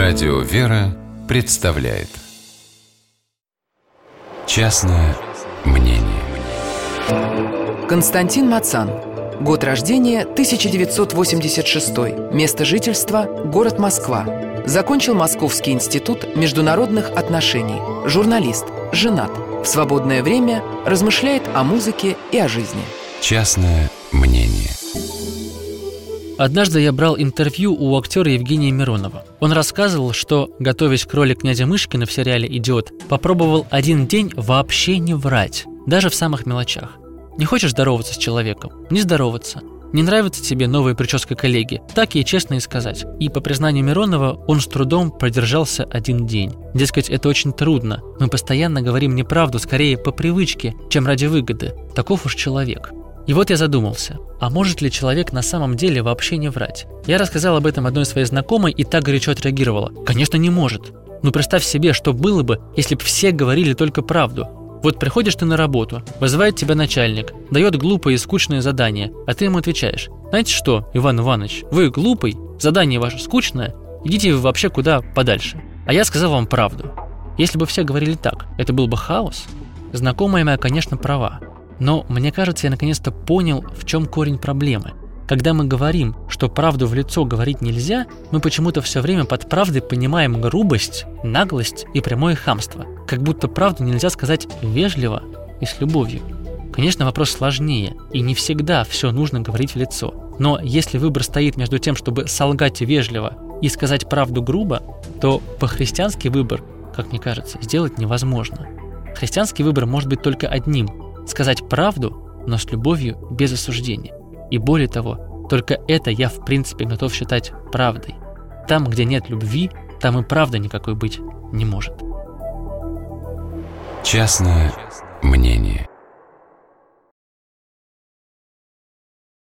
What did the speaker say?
Радио «Вера» представляет «Частное мнение». Константин Мацан. Год рождения 1986. Место жительства – город Москва. Закончил Московский институт международных отношений. Журналист, женат. В свободное время размышляет о музыке и о жизни. Частное мнение. Однажды я брал интервью у актера Евгения Миронова. Он рассказывал, что, готовясь к роли князя Мышкина в сериале «Идиот», попробовал один день вообще не врать, даже в самых мелочах. Не хочешь здороваться с человеком? Не здороваться. Не нравится тебе новая прическа коллеги? Так ей честно и сказать. И по признанию Миронова, он с трудом продержался один день. Дескать, это очень трудно. Мы постоянно говорим неправду, скорее по привычке, чем ради выгоды. Таков уж человек. И вот я задумался, а может ли человек на самом деле вообще не врать? Я рассказал об этом одной своей знакомой, и так горячо отреагировала. Конечно, не может. Ну представь себе, что было бы, если бы все говорили только правду. Вот приходишь ты на работу, вызывает тебя начальник, дает глупое и скучное задание, а ты ему отвечаешь: знаете что, Иван Иванович, вы глупый, задание ваше скучное, идите вы вообще куда подальше. А я сказал вам правду. Если бы все говорили так, это был бы хаос. Знакомая моя, конечно, права. Но мне кажется, я наконец-то понял, в чем корень проблемы. Когда мы говорим, что правду в лицо говорить нельзя, мы почему-то все время под правдой понимаем грубость, наглость и прямое хамство. Как будто правду нельзя сказать вежливо и с любовью. Конечно, вопрос сложнее, и не всегда все нужно говорить в лицо. Но если выбор стоит между тем, чтобы солгать вежливо и сказать правду грубо, то по-христиански выбор, как мне кажется, сделать невозможно. Христианский выбор может быть только одним – сказать правду, но с любовью, без осуждения. И более того, только это я в принципе готов считать правдой. Там, где нет любви, там и правды никакой быть не может. Частное мнение.